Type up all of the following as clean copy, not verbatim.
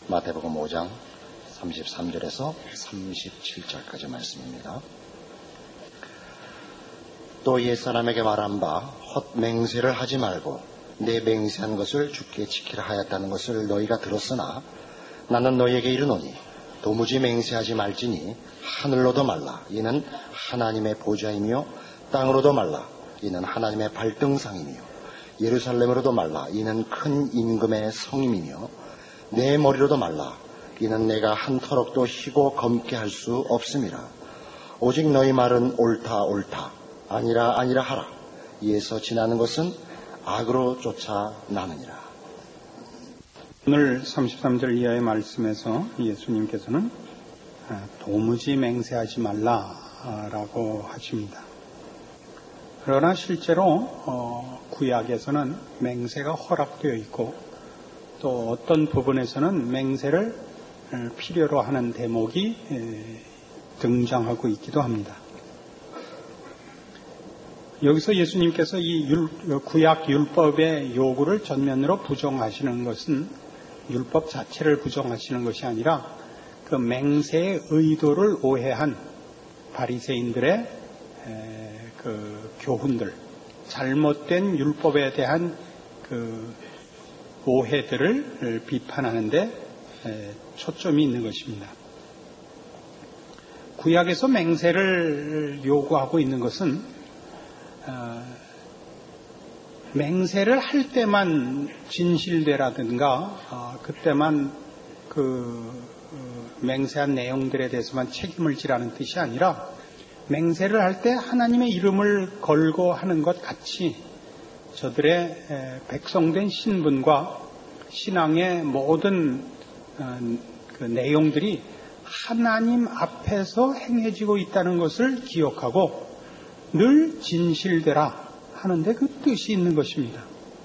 마태복음 5장 33절에서 37절까지 말씀입니다. 또 옛사람에게 말한 바 헛맹세를 하지 말고 내 맹세한 것을 주께 지키라 하였다는 것을 너희가 들었으나 나는 너희에게 이르노니 도무지 맹세하지 말지니 하늘로도 말라 이는 하나님의 보좌이며 땅으로도 말라 이는 하나님의 발등상이며 예루살렘으로도 말라 이는 큰 임금의 성임이며 내 머리로도 말라 이는 내가 한 터럭도 희고 검게 할 수 없음이라. 오직 너희 말은 옳다 옳다 아니라 아니라 하라. 이에서 지나는 것은 악으로 쫓아나느니라. 오늘 33절 이하의 말씀에서 예수님께서는 도무지 맹세하지 말라라고 하십니다. 그러나 실제로 구약에서는 맹세가 허락되어 있고 또 어떤 부분에서는 맹세를 필요로 하는 대목이 등장하고 있기도 합니다. 여기서 예수님께서 이 구약 율법의 요구를 전면으로 부정하시는 것은 율법 자체를 부정하시는 것이 아니라 그 맹세의 의도를 오해한 바리새인들의 그 교훈들, 잘못된 율법에 대한 그 오해들을 비판하는데 초점이 있는 것입니다. 구약에서 맹세를 요구하고 있는 것은 맹세를 할 때만 진실되라든가 그때만 그 맹세한 내용들에 대해서만 책임을 지라는 뜻이 아니라 맹세를 할 때 하나님의 이름을 걸고 하는 것 같이 저들의 백성된 신분과 신앙의 모든 그 내용들이 하나님 앞에서 행해지고 있다는 것을 기억하고 늘 진실되라 하는데 그 뜻이 있는 것입니다.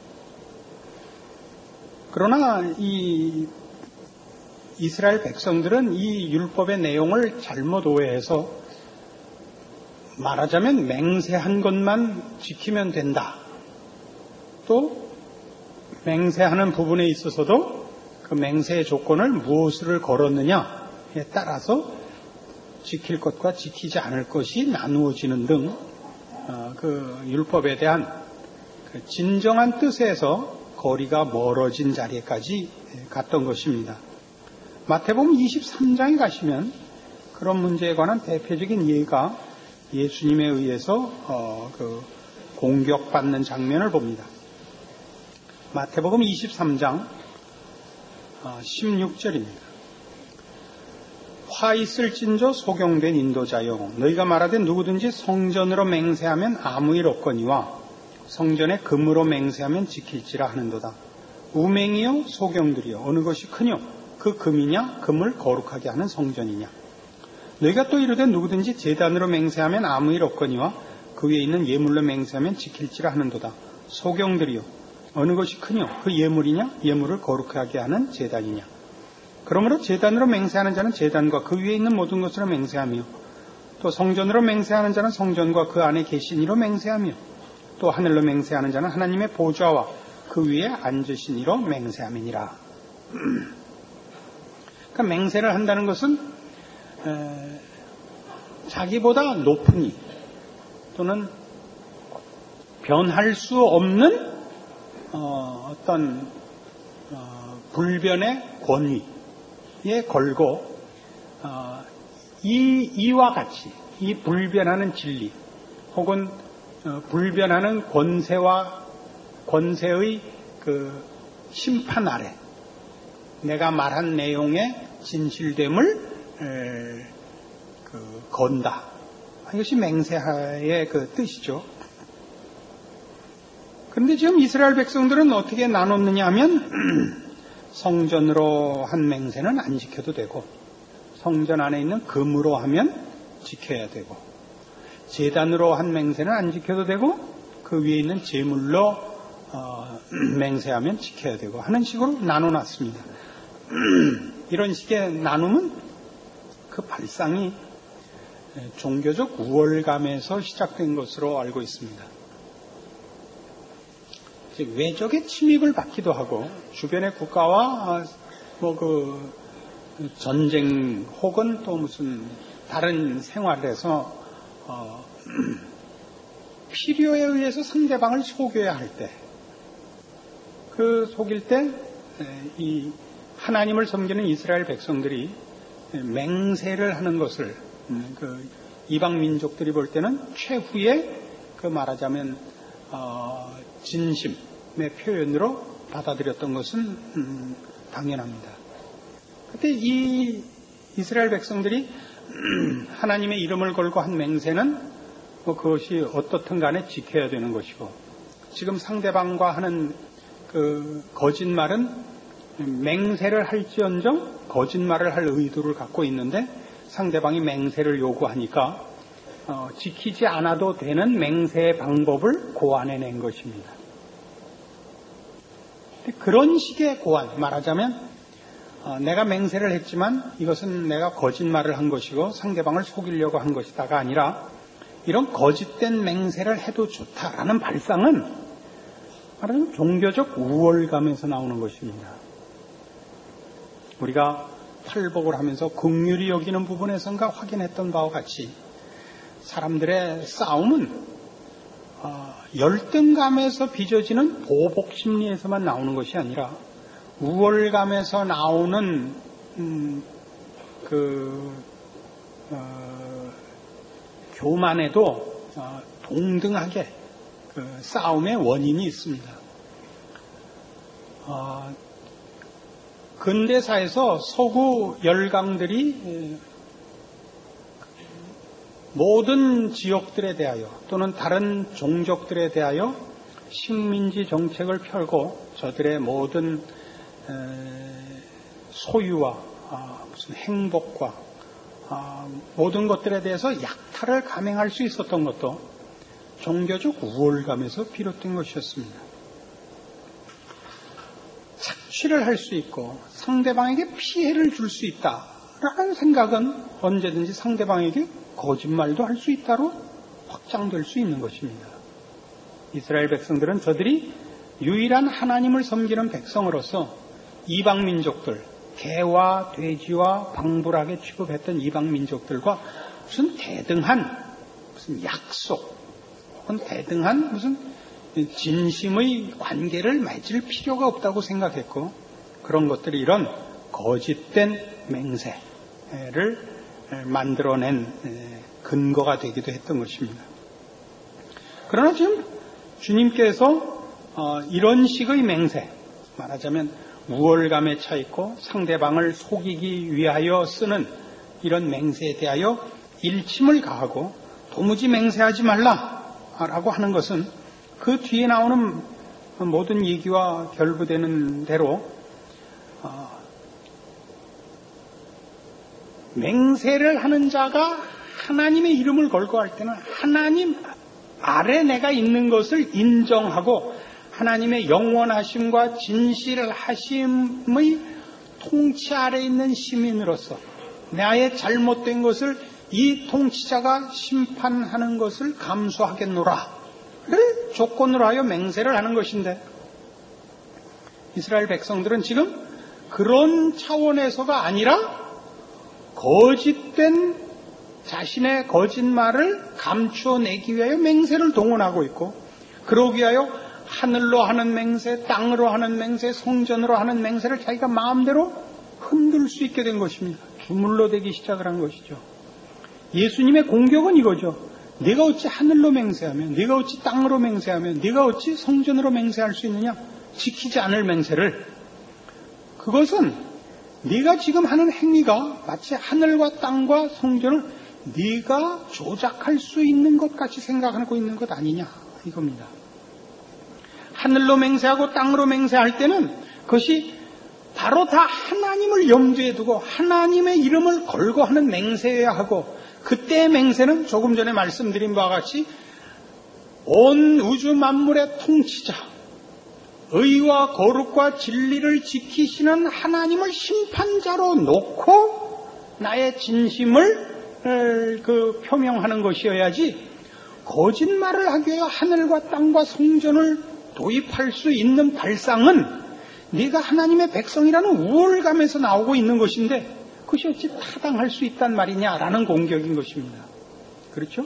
그러나 이 이스라엘 백성들은 이 율법의 내용을 잘못 오해해서 말하자면 맹세한 것만 지키면 된다. 또 맹세하는 부분에 있어서도 그 맹세의 조건을 무엇을 걸었느냐에 따라서 지킬 것과 지키지 않을 것이 나누어지는 등 그 율법에 대한 그 진정한 뜻에서 거리가 멀어진 자리까지 갔던 것입니다. 마태복음 23장에 가시면 그런 문제에 관한 대표적인 예가 예수님에 의해서 그 공격받는 장면을 봅니다. 마태복음 23장 16절입니다. 화 있을진저 소경된 인도자여 너희가 말하되 누구든지 성전으로 맹세하면 아무 일 없거니와 성전에 금으로 맹세하면 지킬지라 하는도다. 우맹이여 소경들이여 어느 것이 크뇨 그 금이냐 금을 거룩하게 하는 성전이냐. 너희가 또 이르되 누구든지 제단으로 맹세하면 아무 일 없거니와 그 위에 있는 예물로 맹세하면 지킬지라 하는도다. 소경들이여 어느 것이 크뇨 그 예물이냐 예물을 거룩하게 하는 제단이냐. 그러므로 제단으로 맹세하는 자는 제단과 그 위에 있는 모든 것으로 맹세하며 또 성전으로 맹세하는 자는 성전과 그 안에 계신 이로 맹세하며 또 하늘로 맹세하는 자는 하나님의 보좌와 그 위에 앉으신 이로 맹세함이니라. 그러니까 맹세를 한다는 것은 자기보다 높은 이 또는 변할 수 없는 어떤 불변의 권위에 걸고 이와 같이 이 불변하는 진리 혹은 불변하는 권세의 그 심판 아래 내가 말한 내용의 진실됨을 건다. 이것이 맹세의 그 뜻이죠. 그런데 지금 이스라엘 백성들은 어떻게 나눴느냐 하면 성전으로 한 맹세는 안 지켜도 되고 성전 안에 있는 금으로 하면 지켜야 되고 제단으로 한 맹세는 안 지켜도 되고 그 위에 있는 제물로 맹세하면 지켜야 되고 하는 식으로 나눠놨습니다. 이런 식의 나눔은 그 발상이 종교적 우월감에서 시작된 것으로 알고 있습니다. 외적의 침입을 받기도 하고 주변의 국가와 전쟁 혹은 또 무슨 다른 생활에서 필요에 의해서 상대방을 속여야 할 때, 속일 때 이 하나님을 섬기는 이스라엘 백성들이 맹세를 하는 것을 이방 민족들이 볼 때는 최후의 말하자면 진심의 표현으로 받아들였던 것은 당연합니다. 그때 이 이스라엘 백성들이 하나님의 이름을 걸고 한 맹세는 그것이 어떻든 간에 지켜야 되는 것이고, 지금 상대방과 하는 거짓말은 맹세를 할지언정 거짓말을 할 의도를 갖고 있는데 상대방이 맹세를 요구하니까 지키지 않아도 되는 맹세의 방법을 고안해낸 것입니다. 그런 식의 고안, 말하자면 내가 맹세를 했지만 이것은 내가 거짓말을 한 것이고 상대방을 속이려고 한 것이다가 아니라 이런 거짓된 맹세를 해도 좋다라는 발상은 말하자면 종교적 우월감에서 나오는 것입니다. 우리가 팔복을 하면서 긍휼히 여기는 부분에선가 확인했던 바와 같이 사람들의 싸움은 열등감에서 빚어지는 보복 심리에서만 나오는 것이 아니라 우월감에서 나오는 교만에도 동등하게 싸움의 원인이 있습니다. 근대사에서 서구 열강들이 모든 지역들에 대하여 또는 다른 종족들에 대하여 식민지 정책을 펼고 저들의 모든 소유와 무슨 행복과 모든 것들에 대해서 약탈을 감행할 수 있었던 것도 종교적 우월감에서 비롯된 것이었습니다. 착취를 할 수 있고 상대방에게 피해를 줄 수 있다라는 생각은 언제든지 상대방에게 거짓말도 할 수 있다로 확장될 수 있는 것입니다. 이스라엘 백성들은 저들이 유일한 하나님을 섬기는 백성으로서 이방 민족들, 개와 돼지와 방불하게 취급했던 이방 민족들과 무슨 대등한 무슨 약속 혹은 대등한 무슨 진심의 관계를 맺을 필요가 없다고 생각했고, 그런 것들이 이런 거짓된 맹세를 만들어낸 근거가 되기도 했던 것입니다. 그러나 지금 주님께서 이런 식의 맹세, 말하자면 우월감에 차 있고 상대방을 속이기 위하여 쓰는 이런 맹세에 대하여 일침을 가하고 도무지 맹세하지 말라라고 하는 것은 그 뒤에 나오는 모든 얘기와 결부되는 대로 맹세를 하는 자가 하나님의 이름을 걸고 할 때는 하나님 아래 내가 있는 것을 인정하고 하나님의 영원하심과 진실하심의 통치 아래 있는 시민으로서 나의 잘못된 것을 이 통치자가 심판하는 것을 감수하겠노라 를 조건으로 하여 맹세를 하는 것인데, 이스라엘 백성들은 지금 그런 차원에서가 아니라 거짓된 자신의 거짓말을 감추어내기 위하여 맹세를 동원하고 있고, 그러기 위하여 하늘로 하는 맹세, 땅으로 하는 맹세, 성전으로 하는 맹세를 자기가 마음대로 흔들 수 있게 된 것입니다. 주물러 대기 시작을 한 것이죠. 예수님의 공격은 이거죠. 네가 어찌 하늘로 맹세하면, 네가 어찌 땅으로 맹세하면, 네가 어찌 성전으로 맹세할 수 있느냐? 지키지 않을 맹세를. 그것은 네가 지금 하는 행위가 마치 하늘과 땅과 성전을 네가 조작할 수 있는 것 같이 생각하고 있는 것 아니냐 이겁니다. 하늘로 맹세하고 땅으로 맹세할 때는 그것이 바로 다 하나님을 염두에 두고 하나님의 이름을 걸고 하는 맹세여야 하고, 그때의 맹세는 조금 전에 말씀드린 바와 같이 온 우주 만물의 통치자, 의와 거룩과 진리를 지키시는 하나님을 심판자로 놓고 나의 진심을 표명하는 것이어야지, 거짓말을 하기 위해 하늘과 땅과 성전을 도입할 수 있는 발상은 네가 하나님의 백성이라는 우월감에서 나오고 있는 것인데 그것이 어찌 타당할 수 있단 말이냐라는 공격인 것입니다. 그렇죠?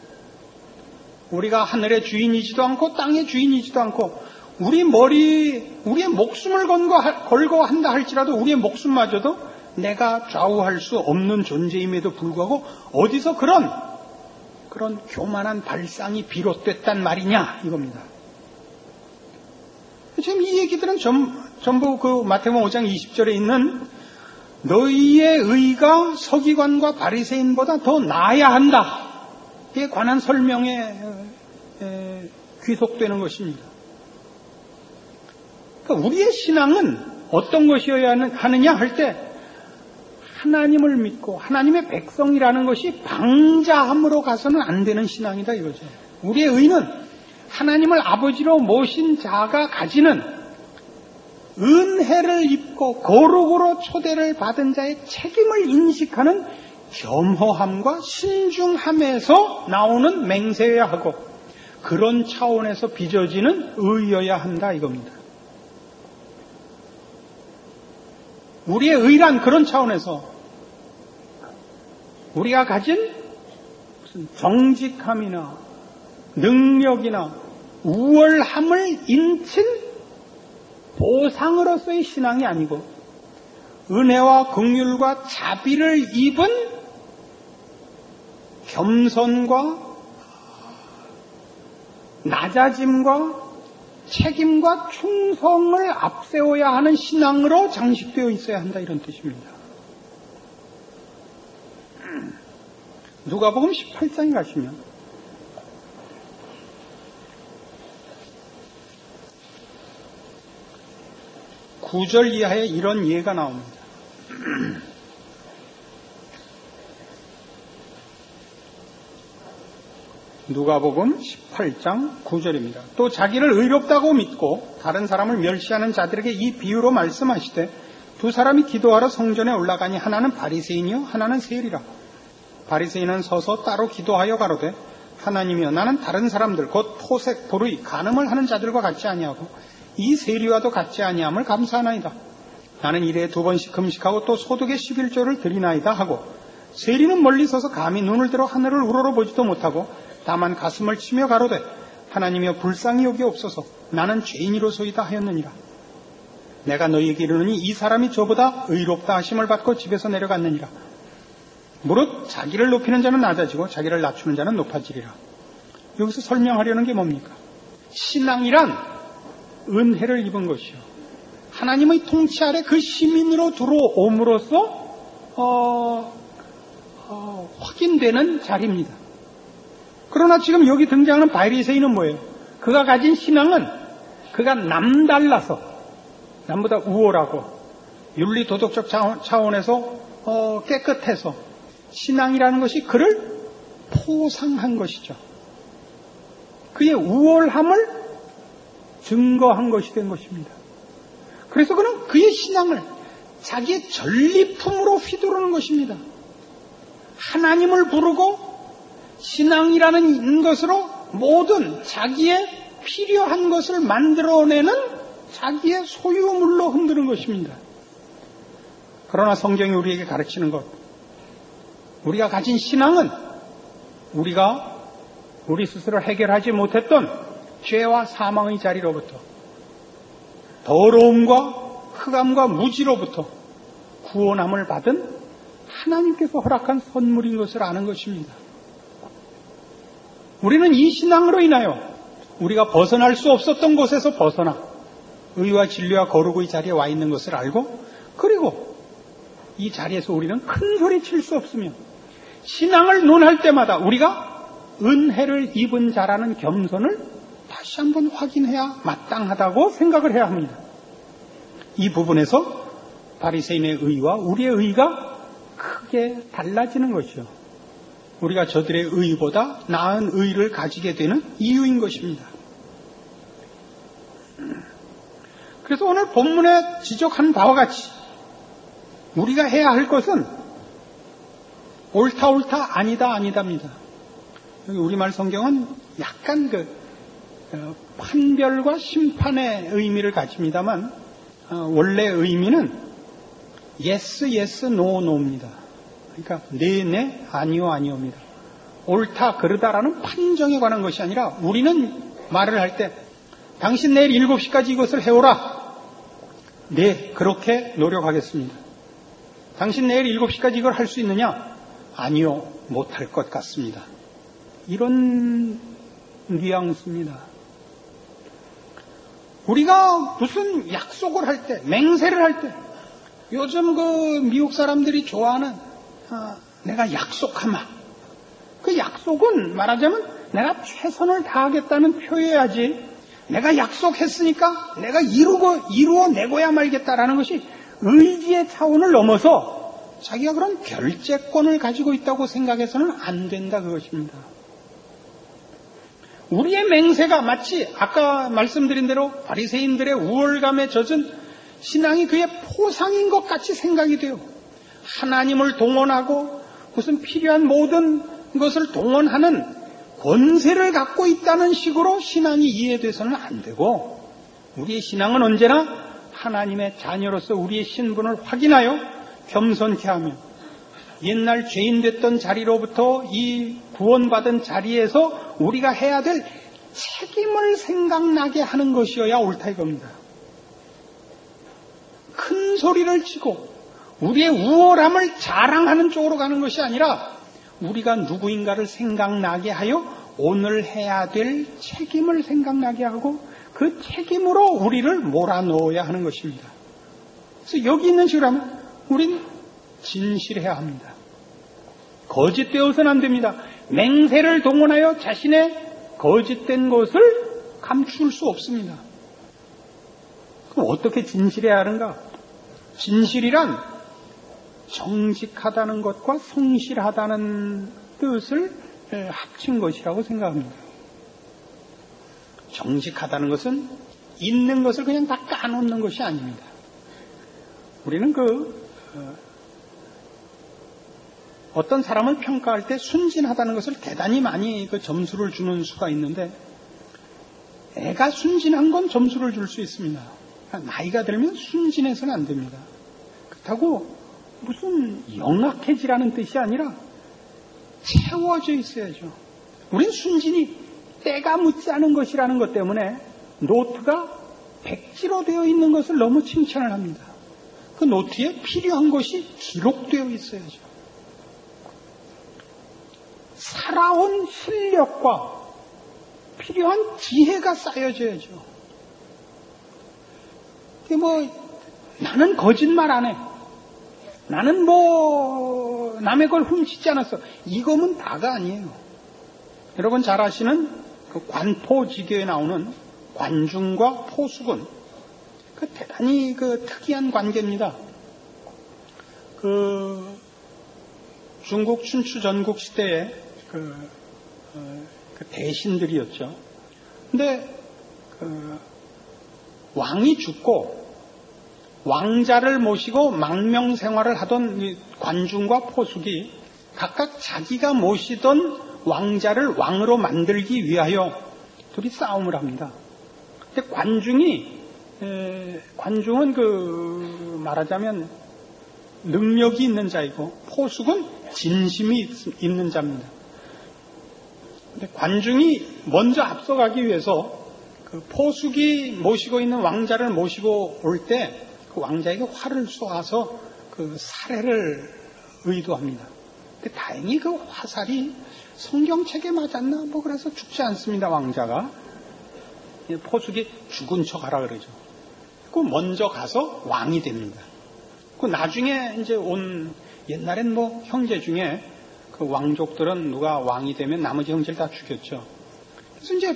우리가 하늘의 주인이지도 않고 땅의 주인이지도 않고 우리의 목숨을 걸고 한다 할지라도 우리의 목숨마저도 내가 좌우할 수 없는 존재임에도 불구하고 어디서 그런 교만한 발상이 비롯됐단 말이냐 이겁니다. 지금 이 얘기들은 전부 그 마태복음 5장 20절에 있는 너희의 의가 서기관과 바리새인보다 더 나아야 한다에 관한 설명에 귀속되는 것입니다. 그러니까 우리의 신앙은 어떤 것이어야 하느냐 할 때 하나님을 믿고 하나님의 백성이라는 것이 방자함으로 가서는 안 되는 신앙이다 이거죠. 우리의 의는 하나님을 아버지로 모신 자가 가지는 은혜를 입고 거룩으로 초대를 받은 자의 책임을 인식하는 겸허함과 신중함에서 나오는 맹세여야 하고 그런 차원에서 빚어지는 의여야 한다 이겁니다. 우리의 의란 그런 차원에서 우리가 가진 무슨 정직함이나 능력이나 우월함을 인친 보상으로서의 신앙이 아니고 은혜와 긍휼과 자비를 입은 겸손과 낮아짐과 책임과 충성을 앞세워야 하는 신앙으로 장식되어 있어야 한다 이런 뜻입니다. 누가복음 18장에 가시면 (9절) 이하에 이런 예가 나옵니다. 누가복음 18장 9절입니다. 또 자기를 의롭다고 믿고 다른 사람을 멸시하는 자들에게 이 비유로 말씀하시되 두 사람이 기도하러 성전에 올라가니 하나는 바리새인이요 하나는 세리라. 바리새인은 서서 따로 기도하여 가로되 하나님이여 나는 다른 사람들 곧 토색, 불의, 간음을 하는 자들과 같지 아니하고 이 세리와도 같지 아니함을 감사하나이다. 나는 일에 2번씩 금식하고 또 소득의 11조를 드리나이다 하고 세리는 멀리 서서 감히 눈을 들어 하늘을 우러러보지도 못하고 다만 가슴을 치며 가로되 하나님이여 불쌍히 여기옵소서 나는 죄인이로소이다 하였느니라. 내가 너희에게 이르노니 이 사람이 저보다 의롭다 하심을 받고 집에서 내려갔느니라. 무릇 자기를 높이는 자는 낮아지고 자기를 낮추는 자는 높아지리라. 여기서 설명하려는 게 뭡니까? 신앙이란 은혜를 입은 것이요 하나님의 통치 아래 그 시민으로 들어옴으로써 확인되는 자리입니다. 그러나 지금 여기 등장하는 바리새인은 뭐예요? 그가 가진 신앙은 그가 남달라서 남보다 우월하고 윤리 도덕적 차원에서 깨끗해서 신앙이라는 것이 그를 포상한 것이죠. 그의 우월함을 증거한 것이 된 것입니다. 그래서 그는 그의 신앙을 자기의 전리품으로 휘두르는 것입니다. 하나님을 부르고 신앙이라는 것으로 모든 자기의 필요한 것을 만들어내는 자기의 소유물로 흔드는 것입니다. 그러나 성경이 우리에게 가르치는 것, 우리가 가진 신앙은 우리가 우리 스스로 해결하지 못했던 죄와 사망의 자리로부터 더러움과 흑암과 무지로부터 구원함을 받은 하나님께서 허락한 선물인 것을 아는 것입니다. 우리는 이 신앙으로 인하여 우리가 벗어날 수 없었던 곳에서 벗어나 의와 진리와 거룩의 자리에 와 있는 것을 알고 그리고 이 자리에서 우리는 큰 소리 칠 수 없으며 신앙을 논할 때마다 우리가 은혜를 입은 자라는 겸손을 다시 한번 확인해야 마땅하다고 생각을 해야 합니다. 이 부분에서 바리새인의 의와 우리의 의가 크게 달라지는 것이요. 우리가 저들의 의보다 나은 의를 가지게 되는 이유인 것입니다. 그래서 오늘 본문에 지적한 바와 같이 우리가 해야 할 것은 옳다 아니다 아니다입니다. 여기 우리말 성경은 약간 판별과 심판의 의미를 가집니다만 원래 의미는 yes, yes, no, no입니다. 그러니까 네, 네, 아니요, 아니요입니다. 옳다, 그르다라는 판정에 관한 것이 아니라 우리는 말을 할 때 당신 내일 7시까지 이것을 해오라. 네, 그렇게 노력하겠습니다. 당신 내일 7시까지 이걸 할 수 있느냐? 아니요, 못할 것 같습니다. 이런 뉘앙스입니다. 우리가 무슨 약속을 할 때, 맹세를 할 때, 요즘 그 미국 사람들이 좋아하는 내가 약속하마. 그 약속은 말하자면 내가 최선을 다하겠다는 표해야지 내가 약속했으니까 내가 이루어내고야 말겠다라는 것이 의지의 차원을 넘어서 자기가 그런 결재권을 가지고 있다고 생각해서는 안 된다 그것입니다. 우리의 맹세가 마치 아까 말씀드린 대로 바리새인들의 우월감에 젖은 신앙이 그의 포상인 것 같이 생각이 돼요. 하나님을 동원하고 무슨 필요한 모든 것을 동원하는 권세를 갖고 있다는 식으로 신앙이 이해돼서는 안 되고 우리의 신앙은 언제나 하나님의 자녀로서 우리의 신분을 확인하여 겸손케 하며 옛날 죄인 됐던 자리로부터 이 구원받은 자리에서 우리가 해야 될 책임을 생각나게 하는 것이어야 옳다 이겁니다. 큰 소리를 치고 우리의 우월함을 자랑하는 쪽으로 가는 것이 아니라 우리가 누구인가를 생각나게 하여 오늘 해야 될 책임을 생각나게 하고 그 책임으로 우리를 몰아넣어야 하는 것입니다. 그래서 여기 있는 식으로 하면 우린 진실해야 합니다. 거짓되어서는 안 됩니다. 맹세를 동원하여 자신의 거짓된 것을 감출 수 없습니다. 그럼 어떻게 진실해야 하는가? 진실이란 정직하다는 것과 성실하다는 뜻을 합친 것이라고 생각합니다. 정직하다는 것은 있는 것을 그냥 다 까놓는 것이 아닙니다. 우리는 어떤 사람을 평가할 때 순진하다는 것을 대단히 많이 점수를 주는 수가 있는데 애가 순진한 건 점수를 줄 수 있습니다. 나이가 들면 순진해서는 안 됩니다. 그렇다고 무슨 영악해지라는 뜻이 아니라 채워져 있어야죠. 우린 순진이 때가 묻지 않은 것이라는 것 때문에 노트가 백지로 되어 있는 것을 너무 칭찬을 합니다. 그 노트에 필요한 것이 기록되어 있어야죠. 살아온 실력과 필요한 지혜가 쌓여져야죠. 나는 거짓말 안 해. 나는 남의 걸 훔치지 않았어. 이거면 다가 아니에요. 여러분 잘 아시는 그 관포지교에 나오는 관중과 포수군. 대단히 특이한 관계입니다. 중국 춘추 전국 시대에 대신들이었죠. 근데 왕이 죽고 왕자를 모시고 망명 생활을 하던 이 관중과 포숙이 각각 자기가 모시던 왕자를 왕으로 만들기 위하여 둘이 싸움을 합니다. 근데 관중은 말하자면 능력이 있는 자이고 포숙은 진심이 있는 자입니다. 근데 관중이 먼저 앞서가기 위해서 포숙이 모시고 있는 왕자를 모시고 올 때 그 왕자에게 활을 쏘아서 살해를 의도합니다. 근데 다행히 그 화살이 성경책에 맞았나? 그래서 죽지 않습니다, 왕자가. 포숙이 죽은 척 하라 그러죠. 먼저 가서 왕이 됩니다. 나중에 이제 옛날엔 형제 중에 그 왕족들은 누가 왕이 되면 나머지 형제를 다 죽였죠. 그래서 이제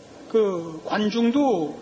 관중도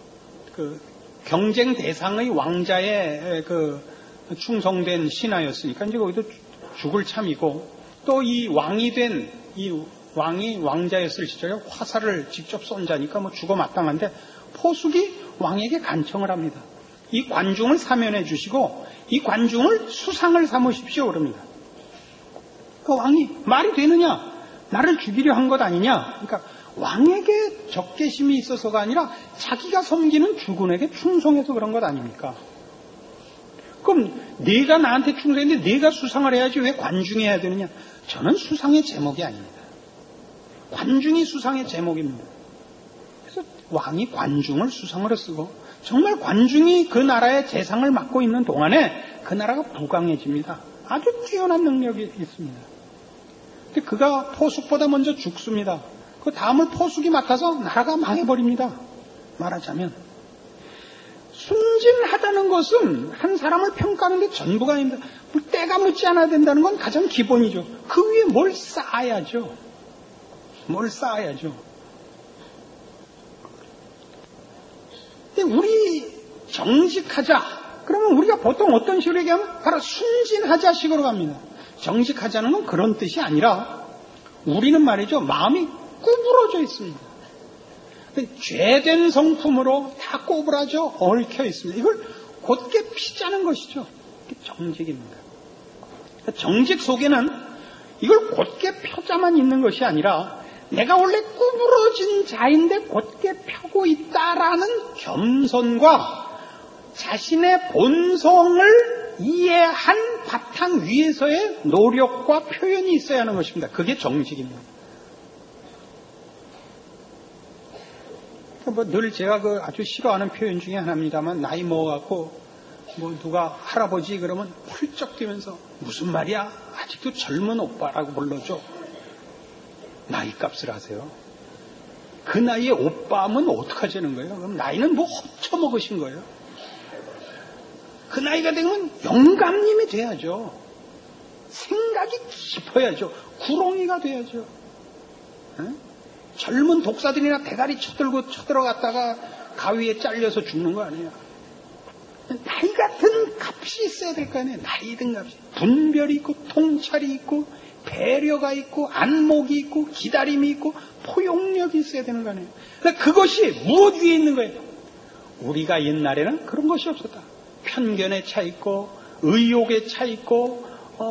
경쟁 대상의 왕자에 충성된 신하였으니까 이제 거기도 죽을 참이고 또 이 왕이 된 이 왕이 왕자였을 시절에 화살을 직접 쏜 자니까 죽어 마땅한데 포숙이 왕에게 간청을 합니다. 이 관중을 사면해 주시고 이 관중을 수상을 삼으십시오 그럽니다. 그 왕이 말이 되느냐? 나를 죽이려 한 것 아니냐? 그러니까 왕에게 적개심이 있어서가 아니라 자기가 섬기는 주군에게 충성해서 그런 것 아닙니까? 그럼 내가 나한테 충성했는데 내가 수상을 해야지 왜 관중이 해야 되느냐? 저는 수상의 제목이 아닙니다. 관중이 수상의 제목입니다. 그래서 왕이 관중을 수상으로 쓰고 정말 관중이 그 나라의 재상을 맡고 있는 동안에 그 나라가 부강해집니다. 아주 뛰어난 능력이 있습니다. 근데 그가 포숙보다 먼저 죽습니다. 그 다음을 포숙이 맡아서 나라가 망해버립니다. 말하자면 순진하다는 것은 한 사람을 평가하는 데 전부가 아닙니다. 때가 묻지 않아야 된다는 건 가장 기본이죠. 그 위에 뭘 쌓아야죠. 뭘 쌓아야죠. 근데 우리 정직하자. 그러면 우리가 보통 어떤 식으로 얘기하면 바로 순진하자 식으로 갑니다. 정직하자는 건 그런 뜻이 아니라 우리는 말이죠. 마음이 구부러져 있습니다. 죄된 성품으로 다 꼬부라져 얽혀 있습니다. 이걸 곧게 피자는 것이죠. 정직입니다. 정직 속에는 이걸 곧게 펴자만 있는 것이 아니라 내가 원래 구부러진 자인데 곧게 펴고 있다라는 겸손과 자신의 본성을 이해한 바탕 위에서의 노력과 표현이 있어야 하는 것입니다. 그게 정직입니다. 늘 제가 아주 싫어하는 표현 중에 하나입니다만 나이 먹어갖고 누가 할아버지 그러면 훌쩍 뛰면서 무슨 말이야? 아직도 젊은 오빠라고 불러줘. 나이값을 하세요. 그 나이에 오빠면 어떡하자는 거예요? 그럼 나이는 뭐 허쳐먹으신 거예요? 그 나이가 되면 영감님이 돼야죠. 생각이 깊어야죠. 구렁이가 돼야죠. 에? 젊은 독사들이나 대가리 쳐들어갔다가 가위에 잘려서 죽는 거 아니에요. 나이 같은 값이 있어야 될 거 아니에요. 나이 든 값이. 분별이 있고 통찰이 있고 배려가 있고 안목이 있고 기다림이 있고 포용력이 있어야 되는 거 아니에요. 그러니까 그것이 무엇 위에 있는 거예요? 우리가 옛날에는 그런 것이 없었다. 편견에 차 있고 의욕에 차 있고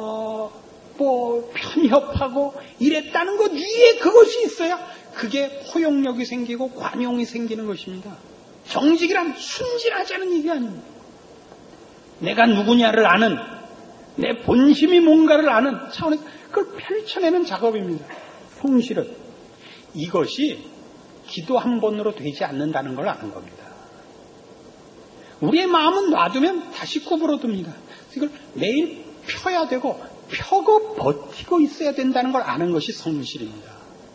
편협하고 이랬다는 것 위에 그것이 있어야 그게 포용력이 생기고 관용이 생기는 것입니다. 정직이란 순진하자는 얘기 아닙니다. 내가 누구냐를 아는 내 본심이 뭔가를 아는 차원에서 그걸 펼쳐내는 작업입니다. 성실은 이것이 기도 한 번으로 되지 않는다는 걸 아는 겁니다. 우리의 마음은 놔두면 다시 구부러듭니다. 이걸 매일 펴야 되고 펴고 버티고 있어야 된다는 걸 아는 것이 성실입니다.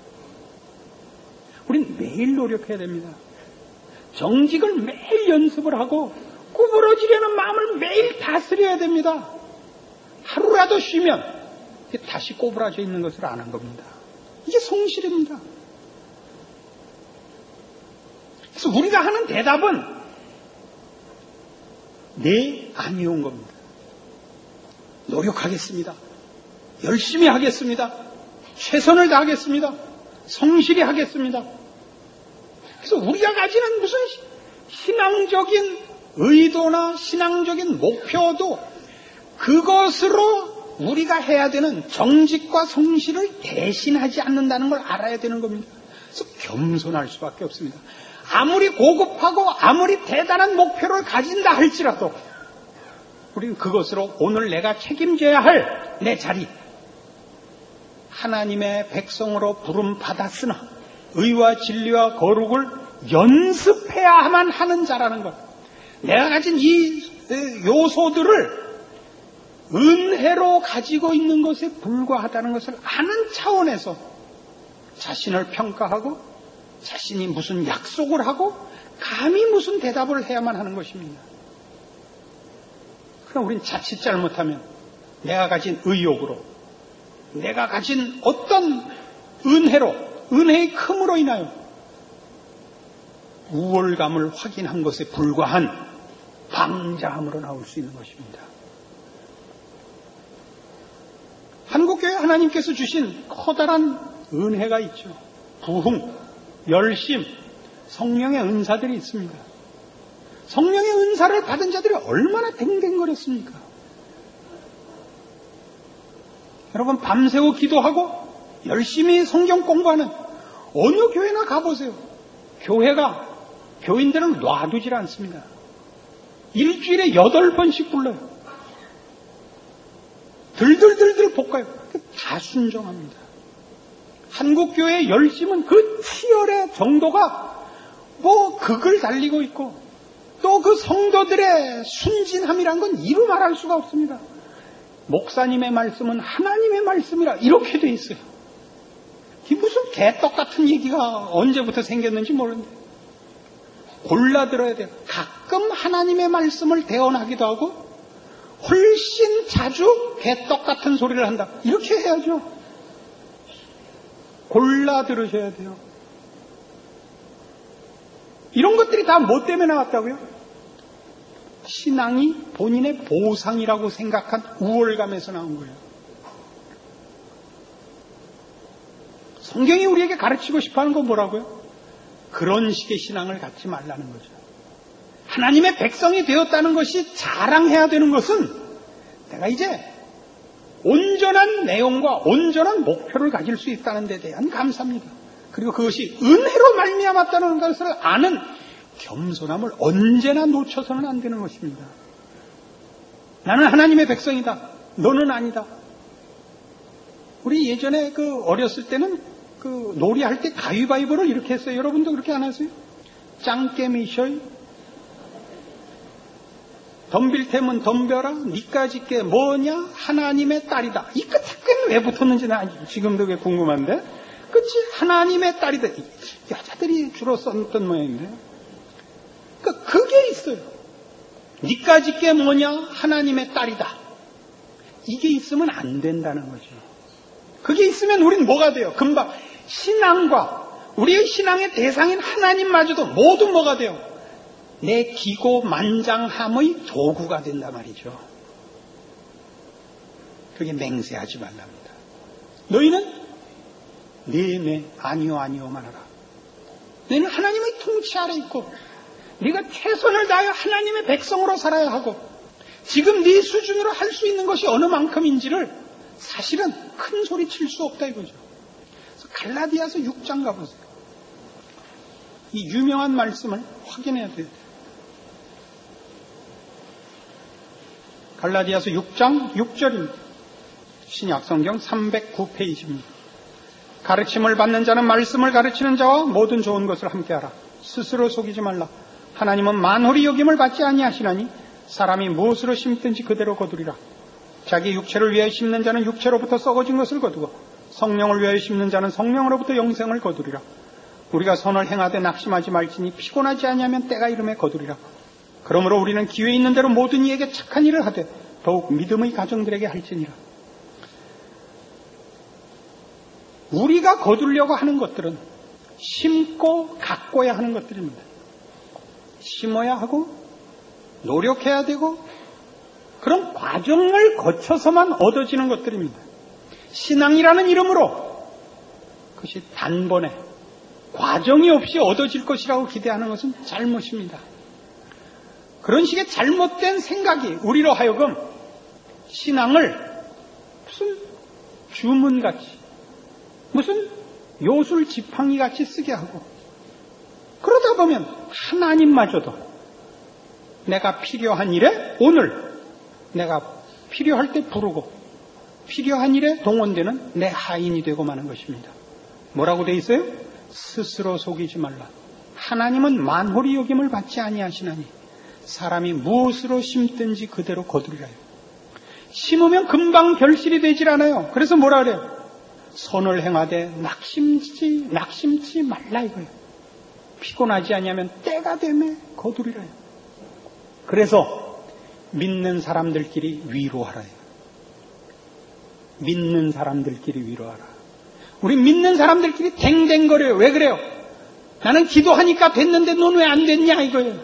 우린 매일 노력해야 됩니다. 정직을 매일 연습을 하고 구부러지려는 마음을 매일 다스려야 됩니다. 하루라도 쉬면 다시 꼬부라져 있는 것을 아는 겁니다. 이게 성실입니다. 그래서 우리가 하는 대답은 네, 아니온 겁니다. 노력하겠습니다. 열심히 하겠습니다. 최선을 다하겠습니다. 성실히 하겠습니다. 그래서 우리가 가지는 무슨 신앙적인 의도나 신앙적인 목표도 그것으로 우리가 해야 되는 정직과 성실을 대신하지 않는다는 걸 알아야 되는 겁니다. 그래서 겸손할 수밖에 없습니다. 아무리 고급하고 아무리 대단한 목표를 가진다 할지라도 우리는 그것으로 오늘 내가 책임져야 할 내 자리, 하나님의 백성으로 부름 받았으나 의와 진리와 거룩을 연습해야만 하는 자라는 것. 내가 가진 이 요소들을 은혜로 가지고 있는 것에 불과하다는 것을 아는 차원에서 자신을 평가하고 자신이 무슨 약속을 하고 감히 무슨 대답을 해야만 하는 것입니다. 그럼 우린 자칫 잘못하면 내가 가진 의욕으로 내가 가진 어떤 은혜로 은혜의 큼으로 인하여 우월감을 확인한 것에 불과한 방자함으로 나올 수 있는 것입니다. 한국교회 하나님께서 주신 커다란 은혜가 있죠. 부흥, 열심, 성령의 은사들이 있습니다. 성령의 은사를 받은 자들이 얼마나 댕댕거렸습니까? 여러분 밤새워 기도하고 열심히 성경 공부하는 어느 교회나 가보세요. 교인들은 놔두질 않습니다. 일주일에 8번씩 불러요. 들들들들 볶아요. 다 순종합니다. 한국교회의 열심은 그 치열의 정도가 극을 달리고 있고, 또 그 성도들의 순진함이란 건 이루 말할 수가 없습니다. 목사님의 말씀은 하나님의 말씀이라 이렇게 돼 있어요. 이 무슨 개떡 같은 얘기가 언제부터 생겼는지 모르는데 골라 들어야 돼요. 가끔 하나님의 말씀을 대언하기도 하고 훨씬 자주 개떡 같은 소리를 한다. 이렇게 해야죠. 골라 들으셔야 돼요. 이런 것들이 다 뭐 때문에 나왔다고요? 신앙이 본인의 보상이라고 생각한 우월감에서 나온 거예요. 성경이 우리에게 가르치고 싶어하는 건 뭐라고요? 그런 식의 신앙을 갖지 말라는 거죠. 하나님의 백성이 되었다는 것이 자랑해야 되는 것은 내가 이제 온전한 내용과 온전한 목표를 가질 수 있다는 데 대한 감사입니다. 그리고 그것이 은혜로 말미암았다는 것을 아는 겸손함을 언제나 놓쳐서는 안 되는 것입니다. 나는 하나님의 백성이다. 너는 아니다. 우리 예전에 어렸을 때는 놀이할 때 가위바위보를 이렇게 했어요. 여러분도 그렇게 안 하세요? 짱깨미셔이 덤빌 테면 덤벼라. 니까짓 게 뭐냐? 하나님의 딸이다. 이 끝에 왜 붙었는지 나 지금도 왜 궁금한데. 그치? 하나님의 딸이다. 여자들이 주로 썼던 모양인데. 그게 있어요. 니까짓 게 뭐냐? 하나님의 딸이다. 이게 있으면 안 된다는 거죠. 그게 있으면 우린 뭐가 돼요? 금방 신앙과 우리의 신앙의 대상인 하나님마저도 모두 뭐가 돼요? 내 기고만장함의 도구가 된단 말이죠. 그게 맹세하지 말랍니다. 너희는 네 아니요 말하라. 너희는 하나님의 통치 아래 있고 네가 최선을 다하여 하나님의 백성으로 살아야 하고 지금 네 수준으로 할 수 있는 것이 어느 만큼인지를 사실은 큰 소리 칠 수 없다 이거죠. 그래서 갈라디아서 6장 가보세요. 이 유명한 말씀을 확인해야 돼요. 갈라디아서 6장 6절입니다. 신약성경 309페이지입니다. 가르침을 받는 자는 말씀을 가르치는 자와 모든 좋은 것을 함께하라. 스스로 속이지 말라. 하나님은 만홀히 여김을 받지 아니하시나니 사람이 무엇으로 심든지 그대로 거두리라. 자기 육체를 위하여 심는 자는 육체로부터 썩어진 것을 거두고 성령을 위하여 심는 자는 성령으로부터 영생을 거두리라. 우리가 선을 행하되 낙심하지 말지니 피곤하지 아니하면 때가 이름에 거두리라. 그러므로 우리는 기회 있는 대로 모든 이에게 착한 일을 하되 더욱 믿음의 가정들에게 할지니라. 우리가 거두려고 하는 것들은 심고 가꿔야 하는 것들입니다. 심어야 하고 노력해야 되고 그런 과정을 거쳐서만 얻어지는 것들입니다. 신앙이라는 이름으로 그것이 단번에 과정이 없이 얻어질 것이라고 기대하는 것은 잘못입니다. 그런 식의 잘못된 생각이 우리로 하여금 신앙을 무슨 주문같이 무슨 요술 지팡이같이 쓰게 하고 그러다 보면 하나님마저도 내가 필요한 일에 오늘 내가 필요할 때 부르고 필요한 일에 동원되는 내 하인이 되고 마는 것입니다. 뭐라고 돼 있어요? 스스로 속이지 말라. 하나님은 만홀히 여김을 받지 아니하시나니 사람이 무엇으로 심든지 그대로 거두리라요. 심으면 금방 결실이 되질 않아요. 그래서 뭐라 그래요? 선을 행하되 낙심치 말라 이거예요. 피곤하지 아니하면 때가 되면 거두리라요. 그래서 믿는 사람들끼리 위로하라요. 믿는 사람들끼리 위로하라. 우리 믿는 사람들끼리 댕댕거려요. 왜 그래요? 나는 기도하니까 됐는데 넌 왜 안 됐냐 이거예요.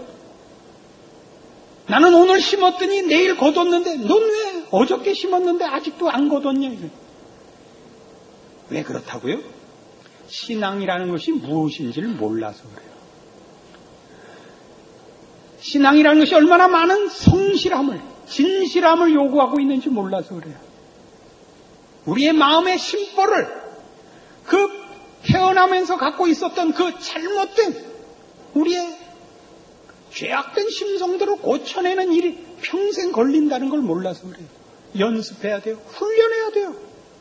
나는 오늘 심었더니 내일 거뒀는데 넌 왜 어저께 심었는데 아직도 안 거뒀냐 이거예요. 왜 그렇다고요? 신앙이라는 것이 무엇인지를 몰라서 그래요. 신앙이라는 것이 얼마나 많은 성실함을, 진실함을 요구하고 있는지 몰라서 그래요. 우리의 마음의 심보를 그 태어나면서 갖고 있었던 그 잘못된 우리의 죄악된 심성들을 고쳐내는 일이 평생 걸린다는 걸 몰라서 그래요. 연습해야 돼요. 훈련해야 돼요.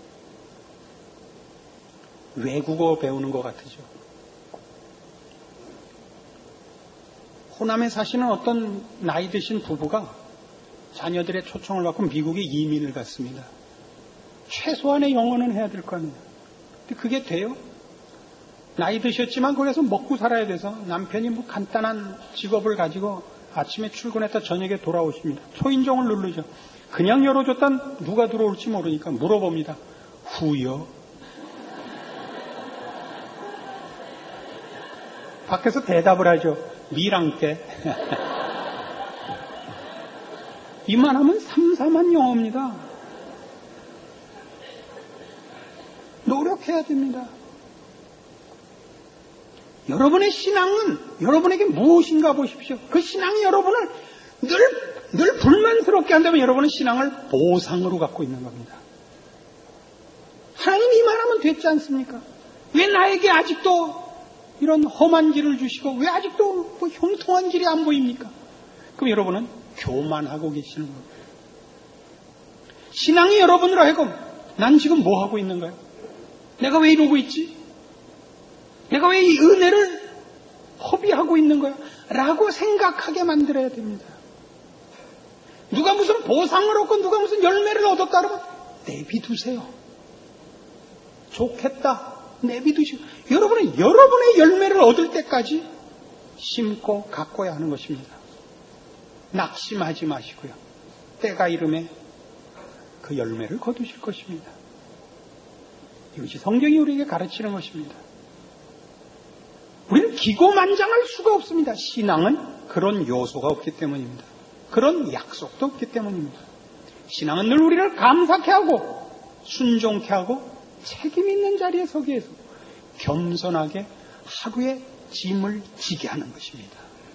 외국어 배우는 것 같으죠. 호남에 사시는 어떤 나이 드신 부부가 자녀들의 초청을 받고 미국에 이민을 갔습니다. 최소한의 영어는 해야 될 거 아니에요. 근데 그게 돼요? 나이 드셨지만 거기서 먹고 살아야 돼서 남편이 뭐 간단한 직업을 가지고 아침에 출근했다 저녁에 돌아오십니다. 초인종을 누르죠. 그냥 열어줬단 누가 들어올지 모르니까 물어봅니다. 후요? 밖에서 대답을 하죠. 미랑께. 이만하면 3, 4만 영어입니다. 노력해야 됩니다. 여러분의 신앙은 여러분에게 무엇인가 보십시오. 그 신앙이 여러분을 늘 불만스럽게 한다면 여러분은 신앙을 보상으로 갖고 있는 겁니다. 하나님 이만하면 됐지 않습니까? 왜 나에게 아직도 이런 험한 길을 주시고 왜 아직도 뭐 형통한 길이 안 보입니까? 그럼 여러분은 교만하고 계시는 겁니다. 신앙이 여러분으로 하여금 난 지금 뭐 하고 있는 거야? 내가 왜 이러고 있지? 내가 왜 이 은혜를 허비하고 있는 거야? 라고 생각하게 만들어야 됩니다. 누가 무슨 보상을 얻고 누가 무슨 열매를 얻었다 그러면 내비두세요. 좋겠다. 내비두시고 여러분은 여러분의 열매를 얻을 때까지 심고 가꿔야 하는 것입니다. 낙심하지 마시고요. 때가 이름에 그 열매를 거두실 것입니다. 이것이 성경이 우리에게 가르치는 것입니다. 우리는 기고만장할 수가 없습니다. 신앙은 그런 요소가 없기 때문입니다. 그런 약속도 없기 때문입니다. 신앙은 늘 우리를 감사케 하고 순종케 하고 책임 있는 자리에 서게 해서 겸손하게 하루의 짐을 지게 하는 것입니다.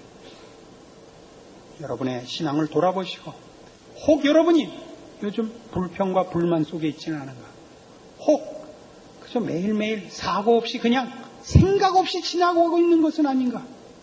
여러분의 신앙을 돌아보시고 혹 여러분이 요즘 불평과 불만 속에 있지는 않은가? 혹 그저 매일매일 사고 없이 그냥 생각 없이 지나가고 있는 것은 아닌가?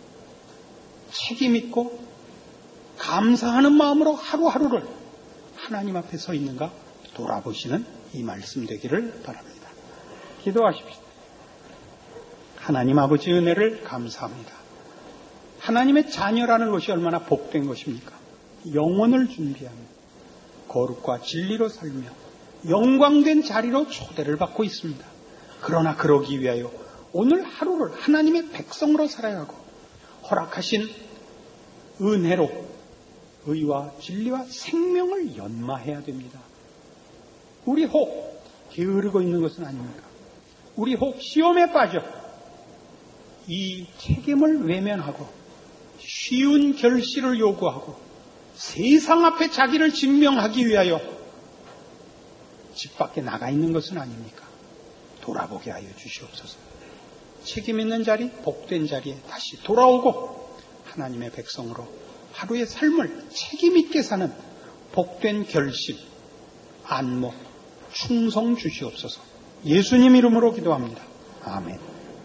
책임 있고 감사하는 마음으로 하루하루를 하나님 앞에 서 있는가 돌아보시는 이 말씀 되기를 바랍니다. 기도하십시오. 하나님 아버지 은혜를 감사합니다. 하나님의 자녀라는 것이 얼마나 복된 것입니까? 영혼을 준비하며 거룩과 진리로 살며 영광된 자리로 초대를 받고 있습니다. 그러나 그러기 위하여 오늘 하루를 하나님의 백성으로 살아야 하고 허락하신 은혜로 의와 진리와 생명을 연마해야 됩니다. 우리 혹 게으르고 있는 것은 아닙니까? 우리 혹 시험에 빠져 이 책임을 외면하고 쉬운 결실을 요구하고 세상 앞에 자기를 증명하기 위하여 집 밖에 나가 있는 것은 아닙니까? 돌아보게 하여 주시옵소서. 책임 있는 자리, 복된 자리에 다시 돌아오고 하나님의 백성으로 하루의 삶을 책임 있게 사는 복된 결심, 안목, 충성 주시옵소서. 예수님 이름으로 기도합니다. 아멘.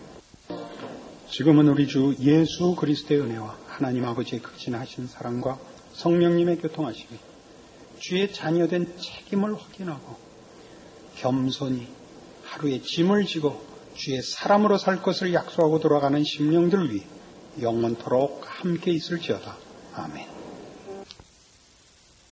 지금은 우리 주 예수 그리스도의 은혜와 하나님 아버지의 극진하신 사랑과 성령님의 교통하심이 주의 자녀된 책임을 확인하고 겸손히 하루의 짐을 지고 주의 사람으로 살 것을 약속하고 돌아가는 심령들 위해 영원토록 함께 있을지어다. 아멘.